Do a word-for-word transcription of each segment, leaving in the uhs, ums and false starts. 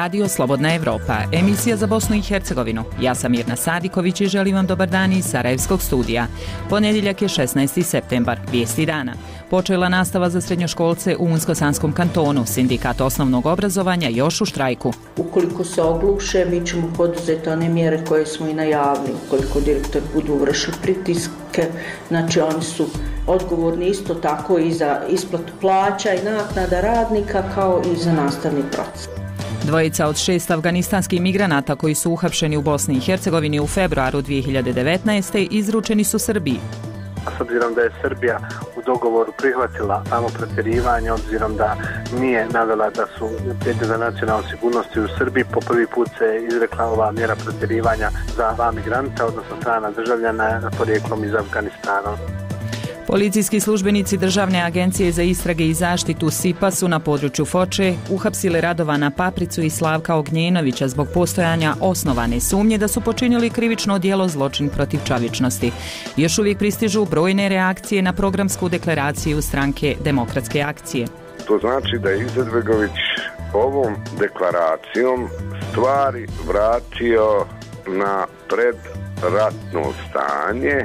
Radio Slobodna Evropa, emisija za Bosnu i Hercegovinu. Ja sam Mirna Sadiković i želim vam dobar dan iz Sarajevskog studija. Ponedjeljak je šesnaesti septembar, vijesti dana. Počela nastava za srednjoškolce u Unsko-Sanskom kantonu. Sindikat osnovnog obrazovanja još u štrajku. Ukoliko se ogluše, mi ćemo poduzeti one mjere koje smo i najavili. Ukoliko direktor budu vršili pritiske, znači oni su odgovorni isto tako i za isplatu plaća i naknada radnika kao i za nastavni proces. Dvojica od šest afganistanskih migranata koji su uhapšeni u Bosni i Hercegovini u februaru dvije hiljade devetnaeste. izručeni su Srbiji. S obzirom da je Srbija u dogovoru prihvatila samo pretjerivanje, obzirom da nije navela da su prijetnje za nacionalnu sigurnost u Srbiji, po prvi put se izrekla ova mjera pretjerivanja za dva migranta, odnosno strana državljana porijeklom iz Afganistana. Policijski službenici Državne agencije za istrage i zaštitu S I P-a su na području Foče uhapsili Radovana Papricu i Slavka Ognjenovića zbog postojanja osnovane sumnje da su počinili krivično djelo zločin protiv čovječnosti. Još uvijek pristižu brojne reakcije na programsku deklaraciju stranke Demokratske akcije. To znači da je Izetbegović ovom deklaracijom stvari vratio na predratno stanje.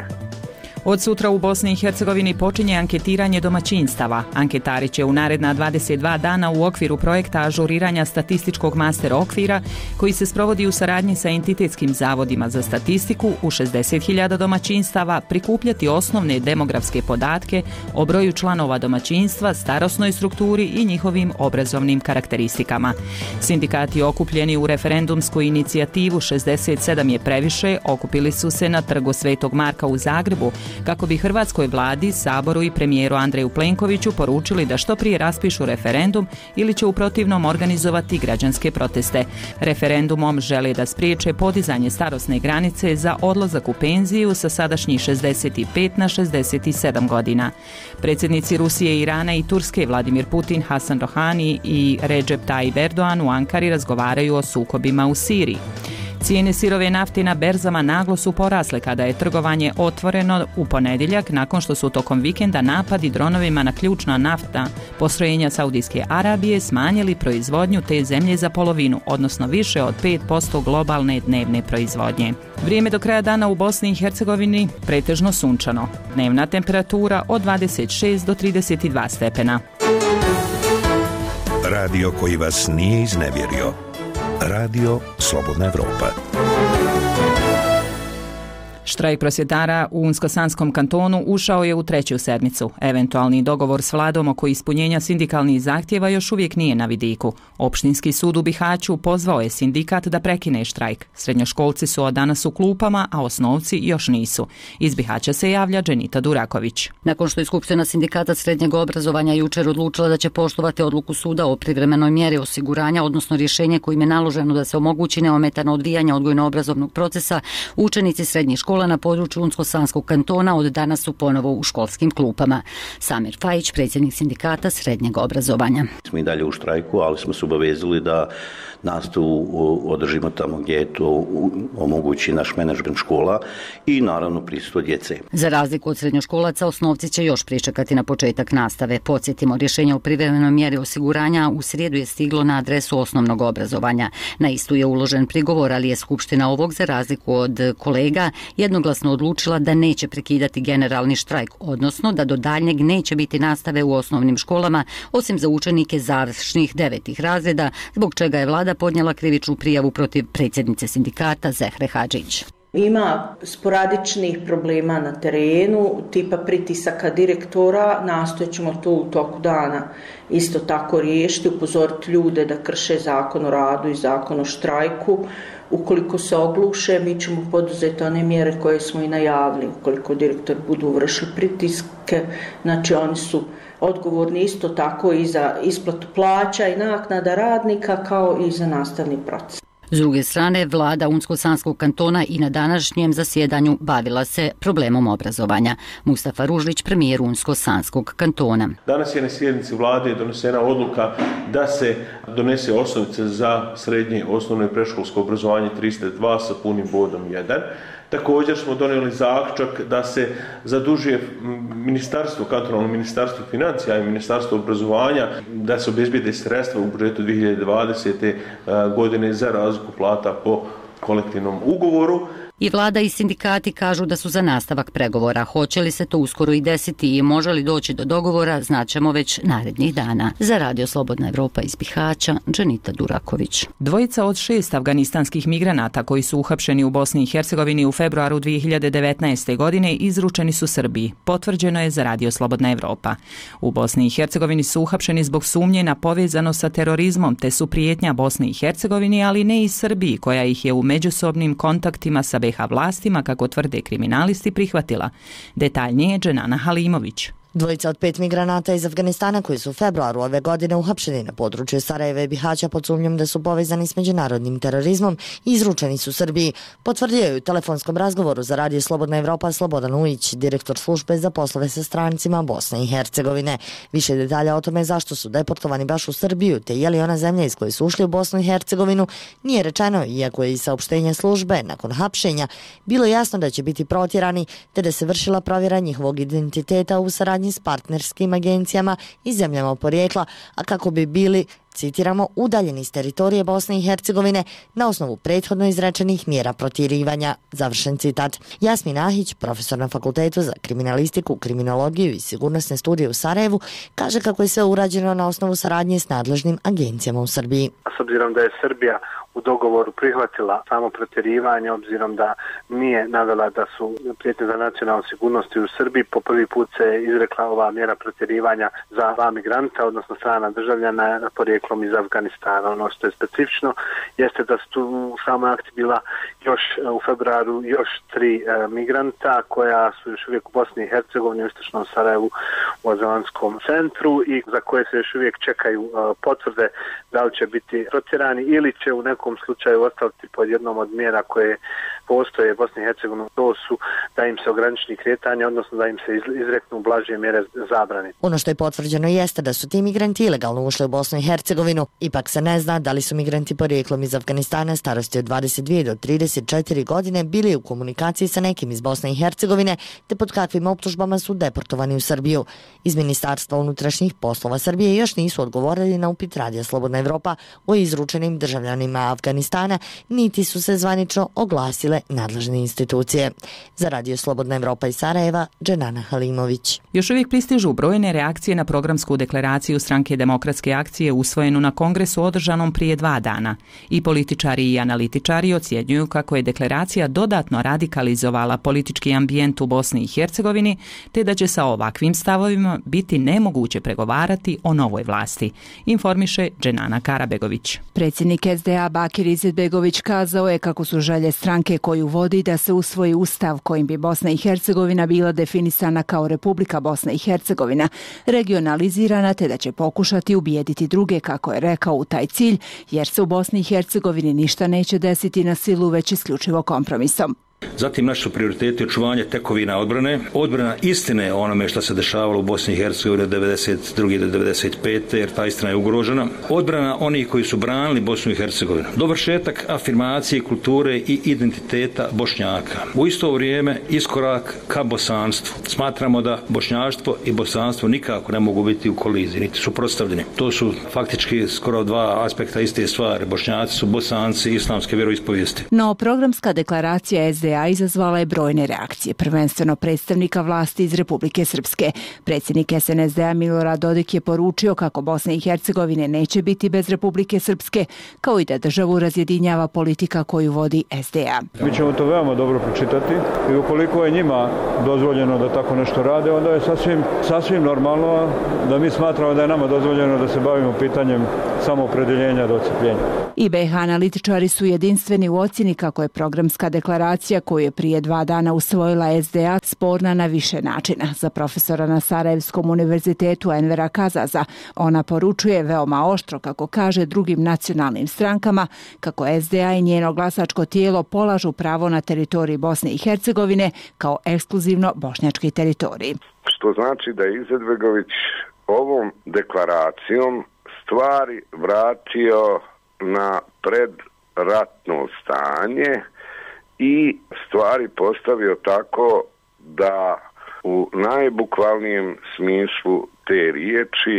Od sutra u Bosni i Hercegovini počinje anketiranje domaćinstava. Anketari će u naredna dvadeset dva dana u okviru projekta ažuriranja statističkog master okvira koji se sprovodi u saradnji sa entitetskim zavodima za statistiku u šezdeset hiljada domaćinstava prikupljati osnovne demografske podatke o broju članova domaćinstva, starosnoj strukturi i njihovim obrazovnim karakteristikama. Sindikati okupljeni u referendumsku inicijativu šezdeset sedam je previše okupili su se na Trgu Svetog Marka u Zagrebu kako bi hrvatskoj vladi, Saboru i premijeru Andreju Plenkoviću poručili da što prije raspišu referendum ili će u protivnom organizovati građanske proteste. Referendumom žele da spriječe podizanje starosne granice za odlazak u penziju sa sadašnjih šezdeset pet na šezdeset sedam godina. Predsjednici Rusije, Irana i Turske Vladimir Putin, Hasan Rohani i Recep Tayyip Erdogan u Ankari razgovaraju o sukobima u Siriji. Cijene sirove nafte na berzama naglo su porasle kada je trgovanje otvoreno u ponedjeljak nakon što su tokom vikenda napadi dronovima na ključna naftna postrojenja Saudijske Arabije smanjili proizvodnju te zemlje za polovinu, odnosno više od pet posto globalne dnevne proizvodnje. Vrijeme do kraja dana u Bosni i Hercegovini pretežno sunčano. Dnevna temperatura od dvadeset šest do trideset dva stepena. Radio koji vas nije iznevjerio. Radio Slobodna Evropa. Štrajk prosvjetara u Unsko-Sanskom kantonu ušao je u treću sedmicu. Eventualni dogovor s vladom oko ispunjenja sindikalnih zahtjeva još uvijek nije na vidiku. Opštinski sud u Bihaću pozvao je sindikat da prekine štrajk. Srednjoškolci su od danas u klupama, a osnovci još nisu. Iz Bihaća se javlja Dženita Duraković. Nakon što je Skupština sindikata srednjeg obrazovanja jučer odlučila da će poštovati odluku suda o privremenoj mjeri osiguranja, odnosno rješenje kojim je naloženo da se omogući neometano odvijanje odgojno-obrazovnog procesa, učenici srednjih škola na području Unsko-Sanskog kantona od danas su ponovo u školskim klupama. Samir Fajić, predsjednik sindikata srednjeg obrazovanja. Smo i dalje u štrajku, ali smo se obavezali da nastavu održimo tamo gdje to omogući naš menadžment škola i naravno prisustvo djece. Za razliku od srednjoškolaca, osnovci će još pričekati na početak nastave. Podsjetimo, rješenje o privremenoj mjeri osiguranja u srijedu je stiglo na adresu osnovnog obrazovanja. Na istu je uložen prigovor, ali je Skupština ovog, za razliku od kolega, jednoglasno odlučila da neće prekidati generalni štrajk, odnosno da do daljnjeg neće biti nastave u osnovnim školama, osim za učenike završnih devetih razreda, zbog čega je vlada podnijela krivičnu prijavu protiv predsjednice sindikata Zehre Hadžić. Ima sporadičnih problema na terenu, tipa pritisaka direktora, nastojat ćemo to u toku dana isto tako riješiti, upozoriti ljude da krše zakon o radu i zakon o štrajku. Ukoliko se ogluše, mi ćemo poduzeti one mjere koje smo i najavili. Ukoliko direktor budu vršili pritiske, znači oni su odgovorni isto tako i za isplatu plaća i naknada radnika kao i za nastavni proces. S druge strane, vlada Unsko-Sanskog kantona i na današnjem zasjedanju bavila se problemom obrazovanja. Mustafa Ružlić, premijer Unsko-Sanskog kantona. Danas je na sjednici vlade donesena odluka da se donese osnovica za srednje, osnovno i predškolsko obrazovanje trista dva sa punim bodom jedan. Također smo donijeli zaključak da se zadužuje ministarstvo, kantonalno ministarstvo financija i ministarstvo obrazovanja, da se obezbijede sredstva u budžetu dvije hiljade dvadesete. godine za razliku plata po kolektivnom ugovoru. I vlada i sindikati kažu da su za nastavak pregovora. Hoće li se to uskoro i desiti i može li doći do dogovora, znaćemo već narednih dana. Za Radio Slobodna Evropa iz Bihaća, Dženita Duraković. Dvojica od šest afganistanskih migranata koji su uhapšeni u Bosni i Hercegovini u februaru dvije hiljade devetnaeste. godine izručeni su Srbiji. Potvrđeno je za Radio Slobodna Evropa. U Bosni i Hercegovini su uhapšeni zbog sumnje na povezano sa terorizmom, te su prijetnja Bosni i Hercegovini, ali ne i Srbiji, koja ih je u međusobnim kontaktima sa be ha vlastima, kako tvrde kriminalisti, prihvatila. Detaljnije Dženana Halimović. Dvojica od pet migranata iz Afganistana koji su u februaru ove godine uhapšeni na području Sarajeva i Bihaća pod sumnjom da su povezani s međunarodnim terorizmom i izručeni su Srbiji, potvrdio je u telefonskom razgovoru za Radio Slobodna Evropa Slobodan Ujić, direktor službe za poslove sa strancima Bosne i Hercegovine. Više detalja o tome zašto su deportovani baš u Srbiju, te je li ona zemlja iz koje su ušli u Bosnu i Hercegovinu, nije rečeno, iako je i saopštenje službe nakon hapšenja bilo jasno da će biti protjerani, te da se vršila provjera njihovog identiteta u saradnji s partnerskim agencijama i zemljama porijekla, a kako bi bili, citiramo, udaljeni iz teritorije Bosne i Hercegovine na osnovu prethodno izrečenih mjera protirivanja. Završen citat. Jasmin Ahić, profesor na Fakultetu za kriminalistiku, kriminologiju i sigurnosne studije u Sarajevu, kaže kako je sve urađeno na osnovu saradnje s nadležnim agencijama u Srbiji. S obzirom da je Srbija u dogovoru prihvatila samo protjerivanje, obzirom da nije navela da su prijetnje za nacionalnu sigurnost u Srbiji, po prvi put se izrekla ova mjera protjerivanja za dva migranta, odnosno strana državljana porijeklom iz Afganistana. Ono što je specifično jeste da su tu u samoj akciji bila još u februaru još tri e, migranta koja su još uvijek u Bosni i Hercegovini, u istočnom Sarajevu, u azilantskom centru i za koje se još uvijek čekaju e, potvrde da li će biti protjerani ili će u nekom slučaju ostati pod jednom od mjera koje postoje u Bosni i Hercegovini. To su da im se ograniči kretanje, odnosno da im se izreknu blaže mjere zabrane. Ono što je potvrđeno jeste da su ti migranti ilegalno ušli u Bosnu i Hercegovinu. Ipak se ne zna da li su migranti porijeklom iz Afganistana starosti od dvadeset dvije do trideset četiri godine bili u komunikaciji sa nekim iz Bosne i Hercegovine, te pod kakvim optužbama su deportovani u Srbiju. Iz Ministarstva unutrašnjih poslova Srbije još nisu odgovorili na upit Radija Slobodna Evropa o izručenim državljanima Afganistana, niti su se zvanično oglasile nadležne institucije. Za Radio Slobodna Evropa iz Sarajeva, Dženana Halimović. Još uvijek pristižu brojne reakcije na programsku deklaraciju Stranke demokratske akcije usvojenu na kongresu održanom prije dva dana. I političari i analitičari ocjenjuju kako je deklaracija dodatno radikalizovala politički ambijent u Bosni i Hercegovini, te da će sa ovakvim stavovima biti nemoguće pregovarati o novoj vlasti, informiše Dženana Karabegović. Predsjednik es de a Bakir Izetbegović kazao je kako su želje stranke koju vodi da se usvoji ustav kojim bi Bosna i Hercegovina bila definisana kao Republika Bosna i Hercegovina, regionalizirana, te da će pokušati ubijediti druge, kako je rekao, u taj cilj, jer se u Bosni i Hercegovini ništa neće desiti na silu, već isključivo kompromisom. Zatim naši su prioriteti očuvanje tekovina odbrane, odbrana istine o onome što se dešavalo u Bosni i Hercegovini od devedeset druge do devedeset pete jer ta istina je ugrožena, odbrana onih koji su branili Bosnu i Hercegovinu, dovršetak afirmacije kulture i identiteta Bošnjaka. U isto vrijeme iskorak ka bosanstvu. Smatramo da bošnjaštvo i bosanstvo nikako ne mogu biti u koliziji, niti su prostavljeni. To su faktički skoro dva aspekta iste stvari. Bošnjaci su bosanci islamske vjeroispovijesti. No, programska deklaracija es de a izazvala je brojne reakcije, prvenstveno predstavnika vlasti iz Republike Srpske. Predsjednik es en es de a Milorad Dodik je poručio kako Bosna i Hercegovine neće biti bez Republike Srpske, kao i da državu razjedinjava politika koju vodi es de a. Mi ćemo to veoma dobro pročitati i ukoliko je njima dozvoljeno da tako nešto rade, onda je sasvim, sasvim normalno da mi smatramo da je nama dozvoljeno da se bavimo pitanjem samoopredeljenja do odcepljenja. I be ha analitičari su jedinstveni u ocjeni kako je programska deklaracija koju je prije dva dana usvojila es de a sporna na više načina. Za profesora na Sarajevskom univerzitetu Envera Kazaza ona poručuje veoma oštro, kako kaže, drugim nacionalnim strankama kako es de a i njeno glasačko tijelo polažu pravo na teritoriji Bosne i Hercegovine kao ekskluzivno bošnjački teritorij. Što znači da je Izetbegović ovom deklaracijom stvari vratio na predratno stanje i stvari postavio tako da u najbukvalnijem smislu te riječi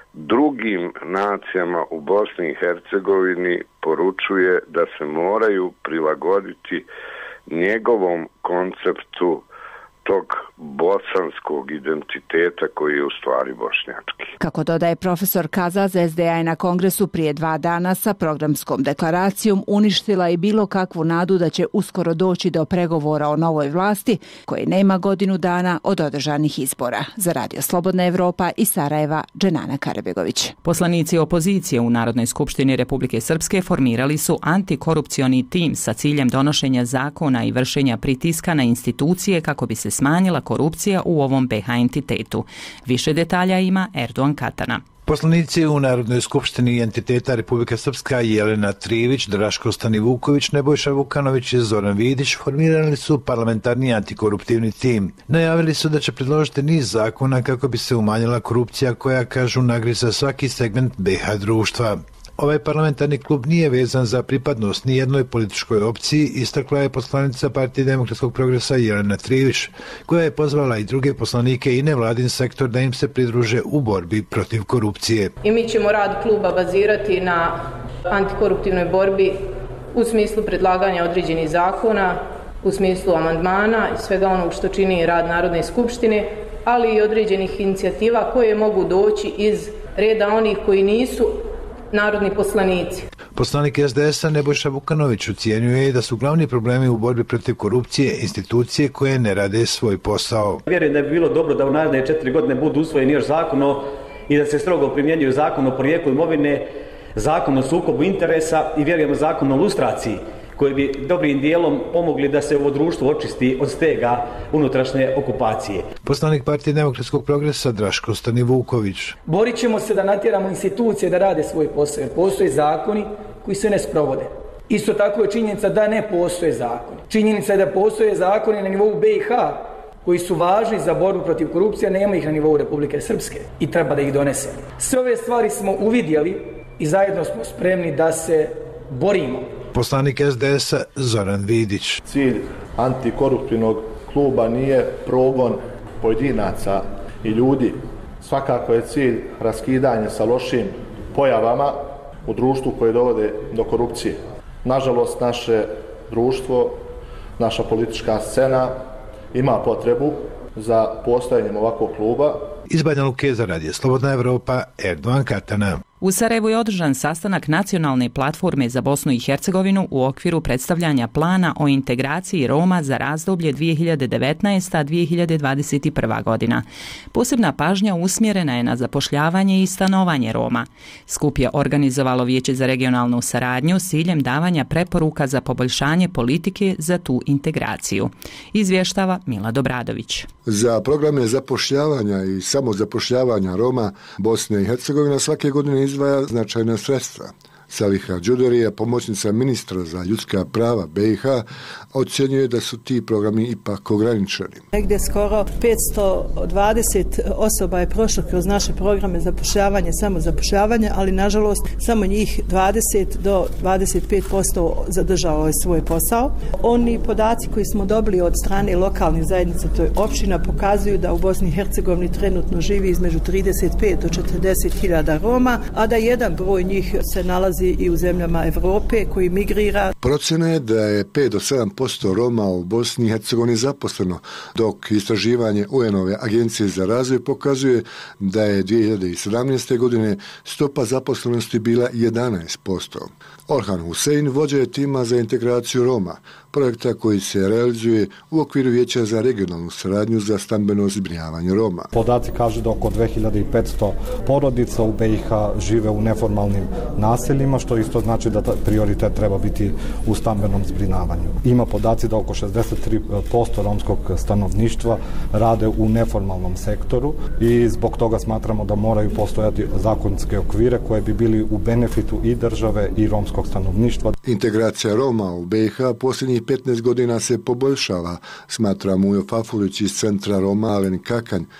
drugim nacijama u Bosni i Hercegovini poručuje da se moraju prilagoditi njegovom konceptu tog bosanskog identiteta koji je u stvari bošnjački. Kako dodaje profesor Kazaz, S D A je na kongresu prije dva dana sa programskom deklaracijom uništila i bilo kakvu nadu da će uskoro doći do pregovora o novoj vlasti koje nema godinu dana od održanih izbora. Za Radio Slobodna Evropa iz Sarajeva, Dženana Karabegović. Poslanici opozicije u Narodnoj skupštini Republike Srpske formirali su antikorupcioni tim sa ciljem donošenja zakona i vršenja pritiska na institucije kako bi se smanjila korupcija u ovom B H entitetu. Više detalja ima Erdogan Katana. Poslanici u Narodnoj skupštini entiteta Republika Srpska Jelena Trivić, Draško Stanivuković, Nebojša Vukanović i Zoran Vidić formirali su parlamentarni antikoruptivni tim. Najavili su da će predložiti niz zakona kako bi se umanjila korupcija koja, kažu, nagriza svaki segment B H društva. Ovaj parlamentarni klub nije vezan za pripadnost ni jednoj političkoj opciji, istakla je poslanica Partije demokratskog progresa Jelena Trivić, koja je pozvala i druge poslanike i nevladin sektor da im se pridruže u borbi protiv korupcije. I mi ćemo rad kluba bazirati na antikoruptivnoj borbi u smislu predlaganja određenih zakona, u smislu amandmana i svega onog što čini rad Narodne skupštine, ali i određenih inicijativa koje mogu doći iz reda onih koji nisu narodni poslanici. Poslanik S D S-a Nebojša Vukanović ocjenjuje da su glavni problemi u borbi protiv korupcije institucije koje ne rade svoj posao. Vjerujem da bi bilo dobro da u naredne četiri godine budu usvojeni još zakon o, i da se strogo primjenjuju zakon o porijeklu imovine, zakon o sukobu interesa i vjerujemo zakon o lustraciji, koji bi dobrim dijelom pomogli da se ovo društvo očisti od stega unutrašnje okupacije. Poslanik Partije demokratskog progresa Draško Stanivuković. Borit ćemo se da natjeramo institucije da rade svoj posao, jer postoje zakoni koji se ne sprovode. Isto tako je činjenica da ne postoje zakoni. Činjenica je da postoje zakoni na nivou B i H koji su važni za borbu protiv korupcije, nema ih na nivou Republike Srpske i treba da ih donesemo. Sve ove stvari smo uvidjeli i zajedno smo spremni da se borimo. Poslanik S D S-a Zoran Vidić. Cilj antikoruptivnog kluba nije progon pojedinaca i ljudi. Svakako je cilj raskidanje sa lošim pojavama u društvu koje dovode do korupcije. Nažalost, naše društvo, naša politička scena ima potrebu za postojanjem ovakvog kluba. Iz Banja Luke za Radio Slobodna Evropa, Erdogan Katana. U Sarajevu je održan sastanak Nacionalne platforme za Bosnu i Hercegovinu u okviru predstavljanja plana o integraciji Roma za razdoblje dvije hiljade devetnaesta do dvije hiljade dvadeset prva. godina. Posebna pažnja usmjerena je na zapošljavanje i stanovanje Roma. Skup je organizovalo Vijeće za regionalnu saradnju s ciljem davanja preporuka za poboljšanje politike za tu integraciju. Izvještava Mila Dobradović. Za programe zapošljavanja i samozapošljavanja Roma Bosne i Hercegovina svake godine izdvaja značajna sredstva. Saliha Đuderija, pomoćnica ministra za ljudska prava B i H, ocjenjuje da su ti programi ipak ograničeni. Negdje skoro petsto dvadeset osoba je prošlo kroz naše programe zapošljavanja, samo zapošljavanja, ali nažalost samo njih dvadeset do dvadeset pet posto zadržalo je svoj posao. Oni podaci koji smo dobili od strane lokalnih zajednica, to je općina, pokazuju da u Bosni i Hercegovini trenutno živi između trideset pet do četrdeset hiljada Roma, a da jedan broj njih se nalazi i u zemljama Evrope koji migrira. Procjena je da je pet do sedam posto Roma u Bosni i Hercegovini zaposleno, dok istraživanje U N-ove agencije za razvoj pokazuje da je dvije hiljade sedamnaeste. godine stopa zaposlenosti bila jedanaest posto. Orhan Husein vođa je tima za integraciju Roma, projekta koji se realizuje u okviru Vijeća za regionalnu saradnju za stambeno zbrinjavanje Roma. Podaci kažu da oko dve hiljade petsto porodica u B i H žive u neformalnim naseljima, što isto znači da prioritet treba biti u stambenom zbrinjavanju. Ima podaci da oko šezdeset tri posto romskog stanovništva rade u neformalnom sektoru i zbog toga smatramo da moraju postojati zakonske okvire koje bi bili u benefitu i države i romskog stanovništva. Integracija Roma u B i H posljednjih petnaest godina se poboljšava, smatra Mujo Fafulić iz centra Roma Alen Kakanj.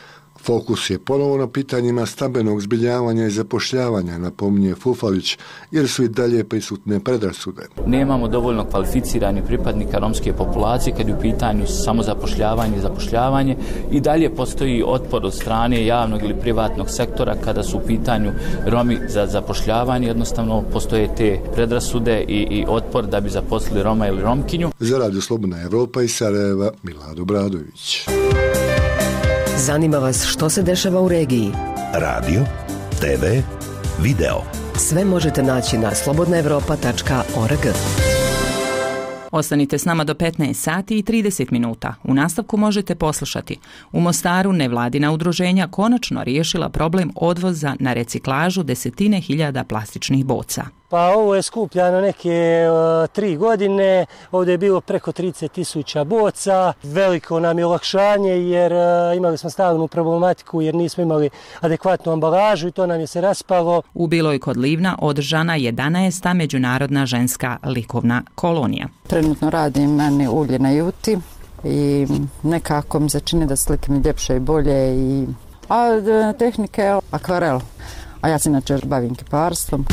Fokus je ponovo na pitanjima stambenog zbrinjavanja i zapošljavanja, napominje Fufalić, jer su i dalje prisutne predrasude. Nemamo dovoljno kvalificiranih pripadnika romske populacije kad je u pitanju samozapošljavanje i zapošljavanje i dalje postoji otpor od strane javnog ili privatnog sektora kada su u pitanju Romi za zapošljavanje, jednostavno postoje te predrasude i, i otpor da bi zaposlili Roma ili Romkinju. Za Radio Slobodna Evropa iz Sarajeva, Milad Bradović. Zanima vas što se dešava u regiji? Radio, te ve, video. Sve možete naći na slobodna evropa tačka org. Ostanite s nama do petnaest sati i trideset minuta. U nastavku možete poslušati. U Mostaru nevladina udruženja konačno riješila problem odvoza na reciklažu desetine hiljada plastičnih boca. Pa ovo je skupljano neke uh, tri godine, ovdje je bilo preko trideset tisuća boca, veliko nam je olakšanje jer uh, imali smo stalnu problematiku jer nismo imali adekvatnu ambalažu i to nam je se raspalo. U Biloj kod Livna održana jedanaesta međunarodna ženska likovna kolonija. Trenutno radim na ulje na juti i nekako mi se čini da slike mi ljepše i bolje, i, a tehnike akvarel, a ja se inače bavim kiparstvom.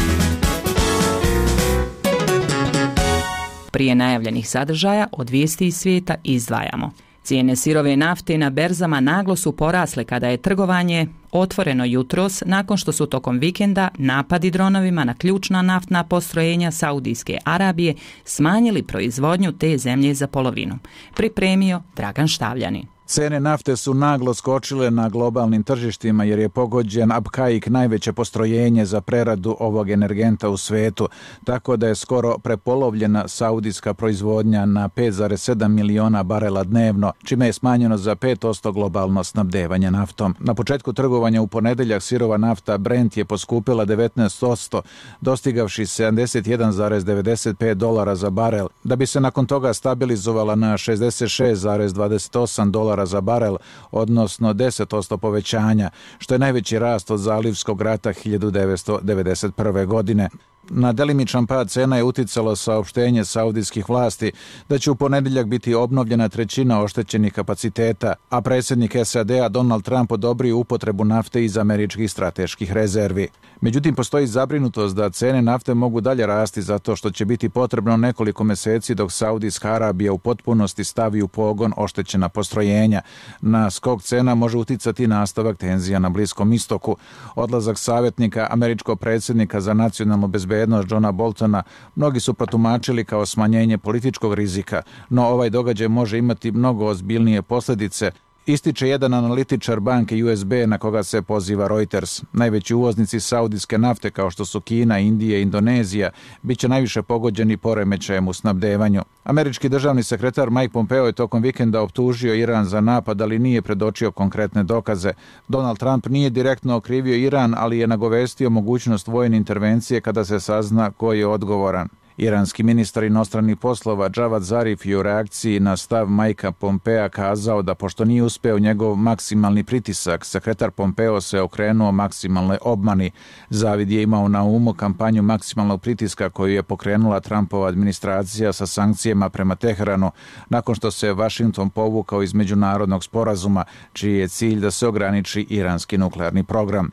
Prije najavljenih sadržaja od vijesti iz svijeta izdvajamo. Cijene sirove nafte na berzama naglo su porasle kada je trgovanje otvoreno jutros nakon što su tokom vikenda napadi dronovima na ključna naftna postrojenja Saudijske Arabije smanjili proizvodnju te zemlje za polovinu. Pripremio Dragan Štavljanin. Cene nafte su naglo skočile na globalnim tržištima jer je pogođen Abqaiq, najveće postrojenje za preradu ovog energenta u svetu, tako da je skoro prepolovljena saudijska proizvodnja na pet zarez sedam miliona barela dnevno, čime je smanjeno za pet posto globalno snabdevanje naftom. Na početku trgovanja u ponedeljak sirova nafta Brent je poskupila devetnaest posto, dostigavši sedamdeset jedan zarez devedeset pet dolara za barel, da bi se nakon toga stabilizovala na šezdeset šest zarez dvadeset osam dolara za barel, odnosno deset posto povećanja, što je najveći rast od Zalivskog rata hiljadu devetsto devedeset prve. godine. Na delimičan pad cena je uticalo saopštenje saudijskih vlasti da će u ponedjeljak biti obnovljena trećina oštećenih kapaciteta, a predsjednik es a de a Donald Trump odobrio upotrebu nafte iz američkih strateških rezervi. Međutim, postoji zabrinutost da cene nafte mogu dalje rasti zato što će biti potrebno nekoliko mjeseci dok Saudijska Arabija u potpunosti stavi u pogon oštećena postrojenja. Na skok cena može uticati nastavak tenzija na Bliskom istoku. Odlazak savjetnika američkog predsjednika za nacionalnu bezbednost Johna Boltona mnogi su protumačili kao smanjenje političkog rizika, no ovaj događaj može imati mnogo ozbiljnije posljedice, ističe jedan analitičar banke U S B na koga se poziva Reuters. Najveći uvoznici saudijske nafte kao što su Kina, Indija i Indonezija bit će najviše pogođeni poremećajem u snabdevanju. Američki državni sekretar Mike Pompeo je tokom vikenda optužio Iran za napad, ali nije predočio konkretne dokaze. Donald Trump nije direktno okrivio Iran, ali je nagovestio mogućnost vojne intervencije kada se sazna ko je odgovoran. Iranski ministar inostranih poslova Javad Zarif je u reakciji na stav Majka Pompea kazao da pošto nije uspeo njegov maksimalni pritisak, sekretar Pompeo se okrenuo maksimalnoj obmani. Zavid je imao na umu kampanju maksimalnog pritiska koju je pokrenula Trumpova administracija sa sankcijama prema Teheranu nakon što se Washington povukao iz međunarodnog sporazuma, čiji je cilj da se ograniči iranski nuklearni program.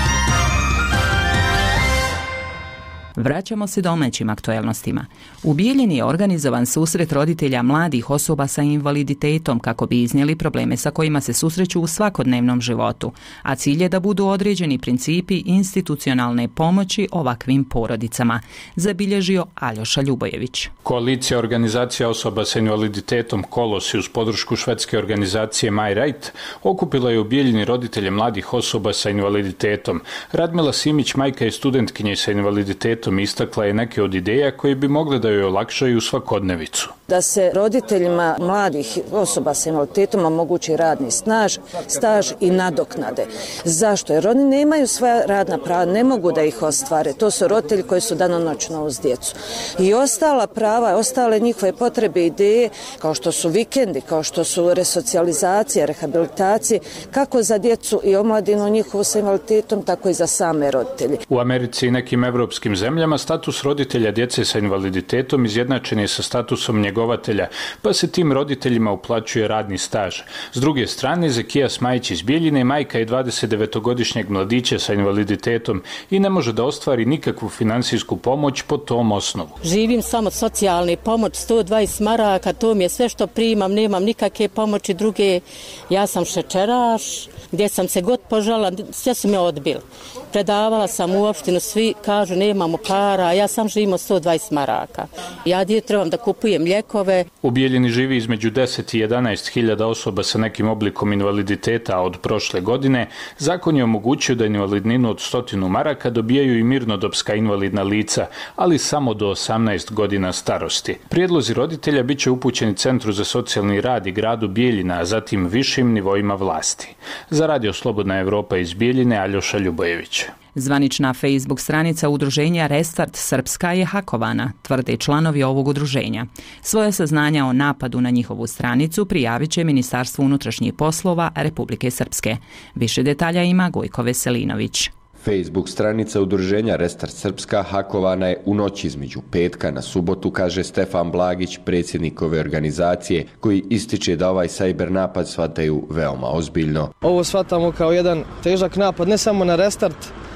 Vraćamo se domaćim aktuelnostima. U Bijeljini je organizovan susret roditelja mladih osoba sa invaliditetom kako bi iznijeli probleme sa kojima se susreću u svakodnevnom životu, a cilj je da budu određeni principi institucionalne pomoći ovakvim porodicama, zabilježio Aljoša Ljubojević. Koalicija organizacija osoba sa invaliditetom Kolos uz podršku švedske organizacije My Right okupila je u Bijeljini roditelje mladih osoba sa invaliditetom. Radmila Simić, majka je studentkinje sa invaliditetom, istakla je neke od ideja koje bi mogle da joj olakšaju svakodnevicu. Da se roditeljima mladih osoba sa invaliditetom omogući radni snaž, staž i nadoknade. Zašto? Jer oni nemaju svoja radna prava, ne mogu da ih ostvare. To su roditelji koji su danonoćno uz djecu. I ostala prava, ostale njihove potrebe i ideje, kao što su vikendi, kao što su resocijalizacije, rehabilitacije, kako za djecu i omladinu njihovu sa invaliditetom, tako i za same roditelje. U Americi i nekim evropskim zemljama status roditelja djece sa invaliditetom izjednačen je sa statusom njegovatelja njegovatelja, pa se tim roditeljima uplaćuje radni staž. S druge strane, Zekija Smajić iz Bijeljine majka je dvadesetdevetogodišnjeg mladića sa invaliditetom i ne može da ostvari nikakvu finansijsku pomoć po tom osnovu. Živim samo socijalne pomoć, sto dvadeset maraka, to mi je sve što primam, nemam nikakve pomoći druge. Ja sam šećeraš, gdje sam se god požala, sve su me odbili. Predavala sam u opštinu, svi kažu nemamo para, ja sam živim od sto dvadeset maraka. Ja dje trebam da kupujem lijekove. U Bijeljini živi između deset i jedanaest hiljada osoba sa nekim oblikom invaliditeta od prošle godine. Zakon je omogućio da invalidninu od stotinu maraka dobijaju i mirnodopska invalidna lica, ali samo do osamnaest godina starosti. Prijedlozi roditelja bit će upućeni Centru za socijalni rad i gradu Bijeljina, a zatim višim nivoima vlasti. Za Radio Slobodna Evropa iz Bijeljine, Aljoša Ljubojević. Zvanična Facebook stranica udruženja Restart Srpska je hakovana, tvrde članovi ovog udruženja. Svoje saznanja o napadu na njihovu stranicu prijavit će Ministarstvo unutrašnjih poslova Republike Srpske. Više detalja ima Gojko Veselinović. Facebook stranica udruženja Restart Srpska hakovana je u noći između petka na subotu, kaže Stefan Blagić, predsjednik ove organizacije, koji ističe da ovaj sajber napad shvataju veoma ozbiljno. Ovo shvatamo kao jedan težak napad ne samo na Restart,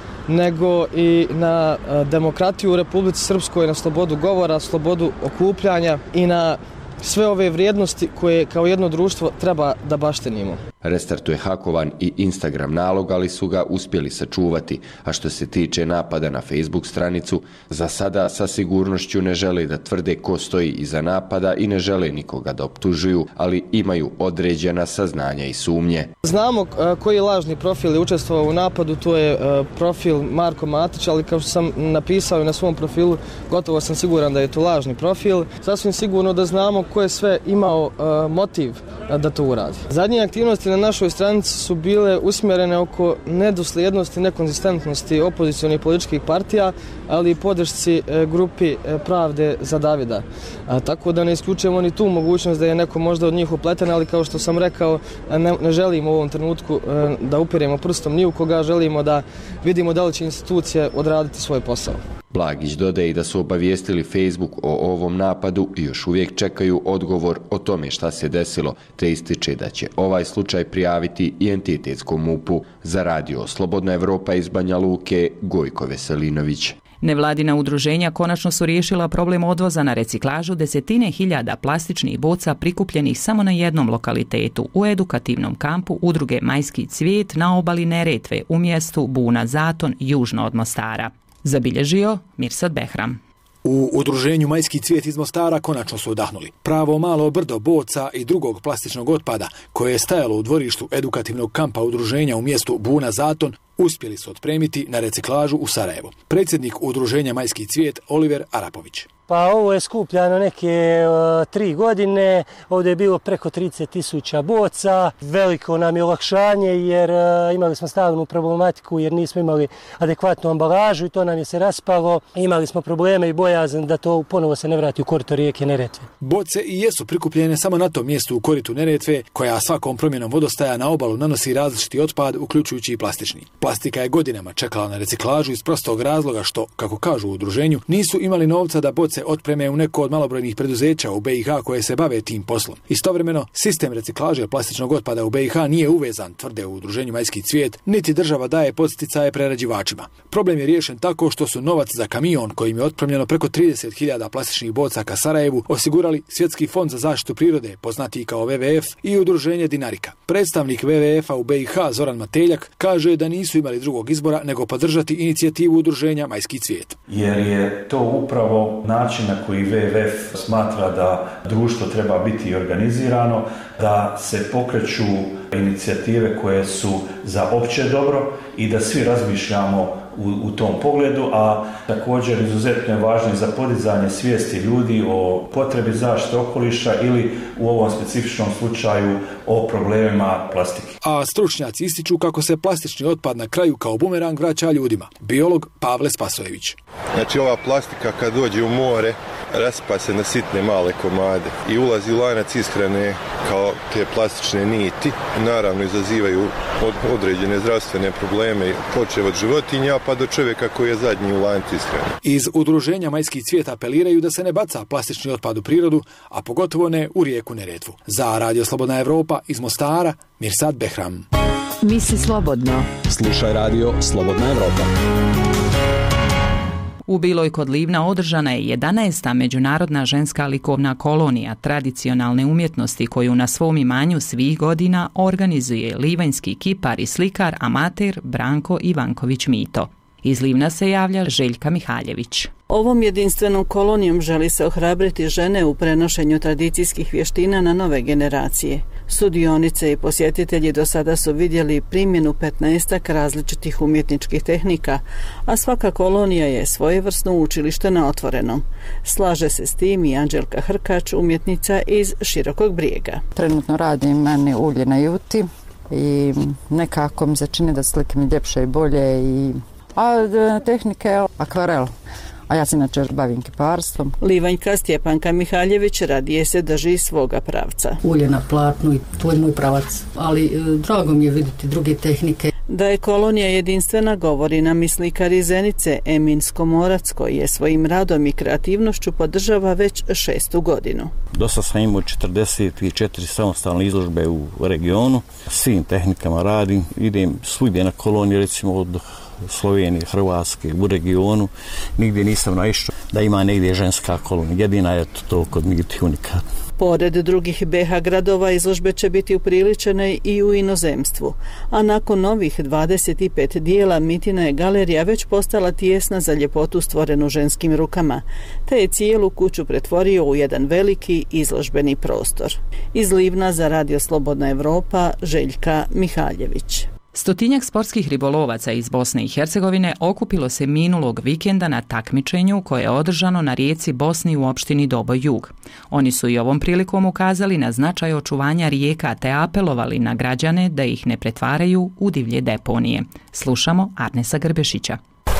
nego i na demokratiju u Republici Srpskoj, na slobodu govora, slobodu okupljanja i na sve ove vrijednosti koje kao jedno društvo treba da baštenimo. Restartu je hakovan i Instagram nalog, ali su ga uspjeli sačuvati, a što se tiče napada na Facebook stranicu, za sada sa sigurnošću ne žele da tvrde ko stoji iza napada i ne žele nikoga da optužuju, ali imaju određena saznanja i sumnje. Znamo koji lažni profil je učestvovao u napadu, to je profil Marko Matić, ali kao što sam napisao na svom profilu, gotovo sam siguran da je to lažni profil. Sasvim sigurno da znamo ko je sve imao motiv da to uradi. Zadnje aktivnosti na našoj stranici su bile usmjerene oko nedosljednosti, nekonzistentnosti opozicionih političkih partija, ali i podršci grupi Pravde za Davida. A, tako da ne isključujemo ni tu mogućnost da je neko možda od njih upleten, ali kao što sam rekao, ne, ne želimo u ovom trenutku da upiremo prstom ni u koga, želimo da vidimo da li će institucije odraditi svoj posao. Blagić dodaje da su obavijestili Facebook o ovom napadu i još uvijek čekaju odgovor o tome šta se desilo, te ističe da će ovaj slučaj prijaviti i entitetskom MUP-u. Za Radio Slobodna Evropa iz Banja Luke, Gojko Veselinović. Nevladina udruženja konačno su riješila problem odvoza na reciklažu desetine hiljada plastičnih boca prikupljenih samo na jednom lokalitetu u edukativnom kampu udruge Majski cvijet na obali Neretve u mjestu Buna Zaton južno od Mostara. Zabilježio Mirsad Behram. U udruženju Majski cvijet iz Mostara konačno su odahnuli. Pravo malo brdo boca i drugog plastičnog otpada koje je stajalo u dvorištu edukativnog kampa udruženja u mjestu Buna Zaton uspjeli su otpremiti na reciklažu u Sarajevo. Predsjednik udruženja Majski cvijet Oliver Arapović. Pa ovo je skupljano neke uh, tri godine, ovdje je bilo preko trideset tisuća boca, veliko nam je olakšanje jer uh, imali smo stalnu problematiku jer nismo imali adekvatnu ambalažu i to nam je se raspalo. Imali smo probleme i bojazan da to ponovo se ne vrati u korito rijeke Neretve. Boce i jesu prikupljene samo na tom mjestu u koritu Neretve, koja svakom promjenom vodostaja na obalu nanosi različiti otpad, uključujući i plastični. Plastika je godinama čekala na reciklažu iz prostog razloga što, kako kažu u udruženju, nisu imali novca da boce otpreme u neko od malobrojnih preduzeća u be i ha koje se bave tim poslom. Istovremeno, sistem reciklaže plastičnog otpada u be i ha nije uvezan, tvrde u udruženju Majski cvijet, niti država daje podsticaje prerađivačima. Problem je riješen tako što su novac za kamion kojim je otpremljeno preko trideset hiljada plastičnih boca ka Sarajevu osigurali Svjetski fond za zaštitu prirode, poznatiji kao ve ve ef, i udruženje Dinarika. Predstavnik ve ve efa u be i ha Zoran Mateljak kaže da nisu imali drugog izbora nego podržati inicijativu udruženja Majski cvijet. Jer je to upravo način na koji ve ve ef smatra da društvo treba biti organizirano, da se pokreću inicijative koje su za opće dobro i da svi razmišljamo u, u tom pogledu, a također izuzetno je važno za podizanje svijesti ljudi o potrebi zaštite okoliša ili u ovom specifičnom slučaju o problemima plastike. A stručnjaci ističu kako se plastični otpad na kraju kao bumerang vraća ljudima. Biolog Pavle Spasojević. Znači ova plastika kad dođe u more raspa se na sitne male komade i ulazi u lanac ishrane kao te plastične niti. Naravno izazivaju od, određene zdravstvene probleme, počev od životinja pa do čovjeka koji je zadnji u lancu ishrane. Iz udruženja Majski cvijet apeliraju da se ne baca plastični otpad u prirodu, a pogotovo ne u rijeku Neretvu. Za Radio Slobodna Evropa iz Mostara, Mirsad Behram. Misli slobodno. Slušaj Radio Slobodna Evropa. U Biloj kod Livna održana je jedanaesta međunarodna ženska likovna kolonija tradicionalne umjetnosti koju na svom imanju svih godina organizuje livanjski kipar i slikar amater Branko Ivanković Mito. Iz Livna se javlja Željka Mihaljević. Ovom jedinstvenom kolonijom želi se ohrabriti žene u prenošenju tradicijskih vještina na nove generacije. Sudionice i posjetitelji do sada su vidjeli primjenu petnaestak različitih umjetničkih tehnika, a svaka kolonija je svojevrsno učilište na otvorenom. Slaže se s tim i Anđelka Hrkač, umjetnica iz Širokog Brijega. Trenutno radim mani ulje na juti i nekako mi se čini da slike mi ljepše i bolje i a tehnike akvarel. A ja se inače bavim kiparstvom. Livanjka Stjepanka Mihaljević radije se drži svoga pravca. Ulje na platnu i to je moj pravac, ali e, drago mi je vidjeti druge tehnike. Da je kolonija jedinstvena govori nam i slikar iz Zenice Emin Skomorac, koji je svojim radom i kreativnošću podržava već šestu godinu. Dosta sam imao četrdeset četiri samostalne izložbe u regionu. Svim tehnikama radim, idem svugdje na koloniju, recimo od Slovenije, Hrvatske, u regionu. Nigdje nisam naišao da ima negdje ženska kolonija. Jedina je to, to kod Miti unikatno. Pored drugih B H gradova izložbe će biti upriličene i u inozemstvu, a nakon novih dvadeset pet dijela Mitina je galerija već postala tijesna za ljepotu stvorenu ženskim rukama, te je cijelu kuću pretvorio u jedan veliki izložbeni prostor. Iz Livna za Radio Slobodna Evropa, Željka Mihaljević. Stotinjak sportskih ribolovaca iz Bosne i Hercegovine okupilo se minulog vikenda na takmičenju koje je održano na rijeci Bosni u opštini Doboj Jug. Oni su i ovom prilikom ukazali na značaj očuvanja rijeka te apelovali na građane da ih ne pretvaraju u divlje deponije. Slušamo Arnesa Grbešića.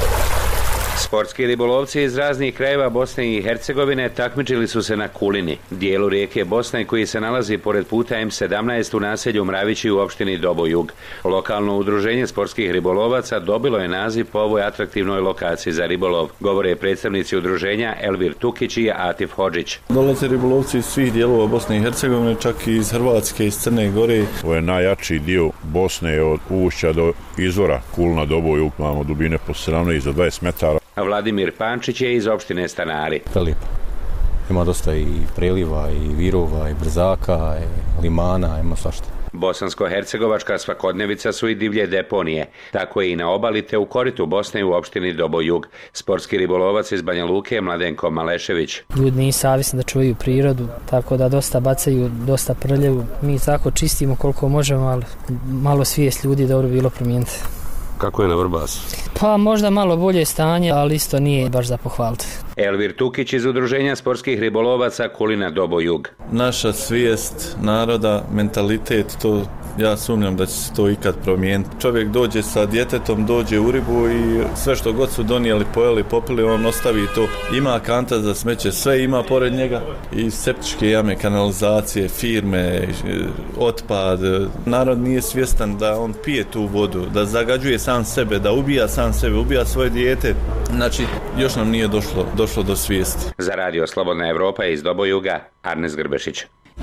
Sportski ribolovci iz raznih krajeva Bosne i Hercegovine takmičili su se na Kulini, dijelu rijeke Bosne koji se nalazi pored puta M sedamnaest u naselju Mravići u opštini Doboj Jug. Lokalno udruženje sportskih ribolovaca dobilo je naziv po ovoj atraktivnoj lokaciji za ribolov, govore predstavnici udruženja Elvir Tukić i Atif Hodžić. Dolaze ribolovci iz svih dijelova Bosne i Hercegovine, čak i iz Hrvatske, iz Crne Gore. Ovo je najjači dio Bosne od ušća do izvora Kulna Doboj Jug, imamo dubine po sedamnaest do dvadeset metara. Vladimir Pančić je iz opštine Stanari. Lijepo. Ima dosta i preliva, i virova, i brzaka, i limana, ima svašta. Bosansko-hercegovačka svakodnevica su i divlje deponije. Tako je i na obali te u koritu Bosne u opštini Doboj Jug. Sportski ribolovac iz Banja Luke Mladenko Malešević. Ljudi nisu savjesni da čuvaju prirodu, tako da dosta bacaju, dosta prljaju. Mi tako čistimo koliko možemo, ali malo svijest ljudi dobro bilo promijeniti. Kako je na Vrbasu? Pa možda malo bolje stanje, ali isto nije baš za pohvaliti. Elvir Tukić iz udruženja sportskih ribolovaca Kulina Doboj Jug. Naša svijest naroda, mentalitet, to ja sumnjam da će se to ikad promijeniti. Čovjek dođe sa djetetom, dođe u ribu i sve što god su donijeli, pojeli, popili, on ostavi to. Ima kanta za smeće, sve ima pored njega. I septičke jame, kanalizacije, firme, otpad. Narod nije svjestan da on pije tu vodu, da zagađuje sam sebe, da ubija sam sebe, ubija svoje dijete. Znači, još nam nije došlo, došlo do svijesti. Za Radio Slobodna Evropa iz Doboj Juga, Arnes Grbešić.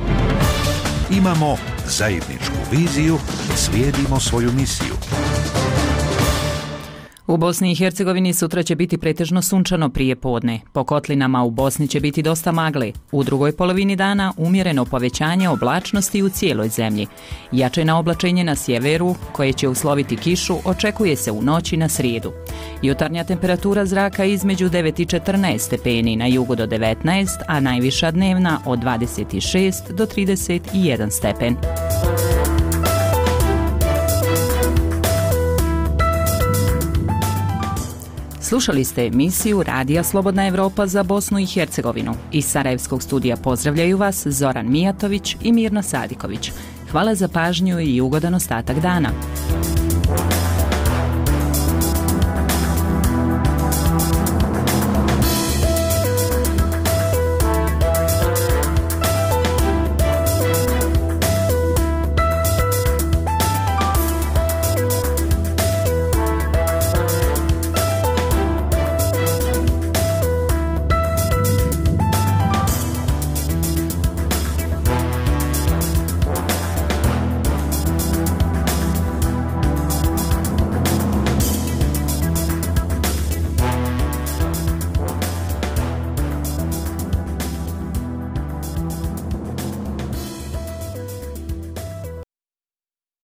Imamo zajedničku viziju, slijedimo svoju misiju. U Bosni i Hercegovini sutra će biti pretežno sunčano prije podne. Po kotlinama u Bosni će biti dosta magle. U drugoj polovini dana umjereno povećanje oblačnosti u cijeloj zemlji. Jačajno oblačenje na sjeveru, koje će usloviti kišu, očekuje se u noći na srijedu. Jutarnja temperatura zraka između devet i četrnaest stepeni, na jugu do devetnaest, a najviša dnevna od dvadeset šest do trideset jedan stepen. Slušali ste emisiju Radija Slobodna Evropa za Bosnu i Hercegovinu. Iz Sarajevskog studija pozdravljaju vas Zoran Mijatović i Mirna Sadiković. Hvala za pažnju i ugodan ostatak dana.